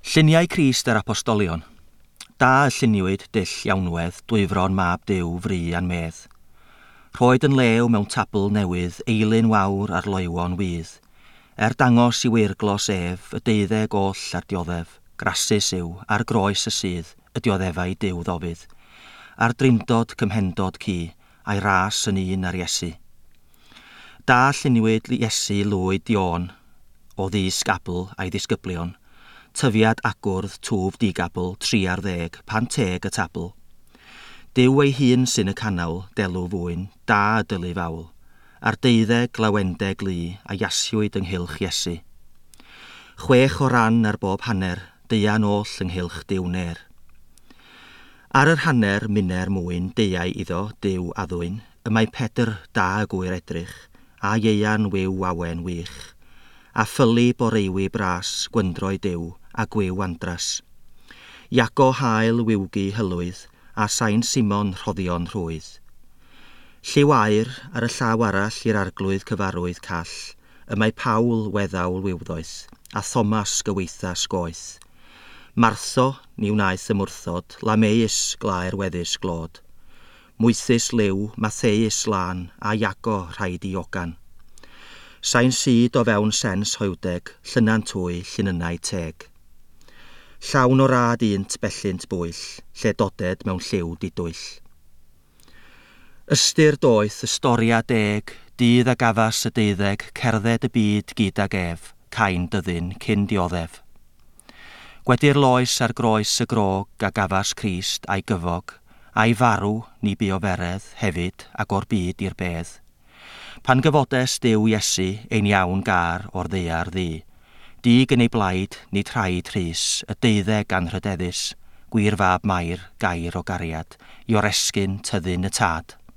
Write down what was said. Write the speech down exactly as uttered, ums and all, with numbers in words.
Lluniau Crist yr Apostolion. Da y lluniwyd dull iawnwedd dwyfron mab Duw fri a'n medd. Rhoed yn lew mewn tabl newydd eilyn wawr ar loewon wydd. Er dangos i weirglos ef y deuddeg oll ar dioddef, grasus yw ar groes y sydd y dioddefau Duw ddofydd. A'r drindod cymhendod ci a'i ras yn un ar Iesu. Da lluniwyd Iesu lwyd dion o ddisgabl a'i ddisgyblion. Tyfiad agwrdd twf digabl tri ar ddeg, pan teg y tabl. Duw ei hun sy'n y canol, delw fwyn, da y dylu fawl. Ar deuddeg glawendeg lu a iasiwyd ynghylch Iesu. Chwech o ran ar bob hanner, deian oll ynghylch diwner. Ar yr hanner muner mwyn deiau iddo Duw addwyn, y mae Pedr da y gwyr edrych, a ieian wyw awen wych. A ffylu boreiwi bras, gwyndroi Duw, a gwyw andras. Iago hael wywgi hylwydd, a sain Simon rhoddion rhwydd. Lliw air ar y llaw arall i'r arglwydd cyfarwydd call, y mae Pawl weddawl wiwddoeth, a Thomas gyweitha sgoeth. Martho, ni wnaeth y mwrthod, Lameus glaer weddus glod. Mwythus liw, Matheus lan, a Iago rhaid i ogan. Sain syd o fewn sens hoewdeg, llynan twy, llunynau teg. Llawn o rad unt bellynt bwyll, lle doded mewn lliw didwyll. Ystyr doeth y storia deg, dydd a gafas y deuddeg, cerdded y byd gyda gef, cain dyddyn cyn dioddef. Gwedi'r loes ar groes y grog a gafas Crist a'i gyfog, a'i farw ni bu o feredd hefyd ac o'r byd i'r bedd. Pan gyfodes Duw Iesu ein iawn gar o'r ddeiar ddi, dig yn ei blaid, nid rhaid rhys, y deuddeg anrhydeddus, gwir fab mair, gair o gariad, i oresgyn tyddyn y tad.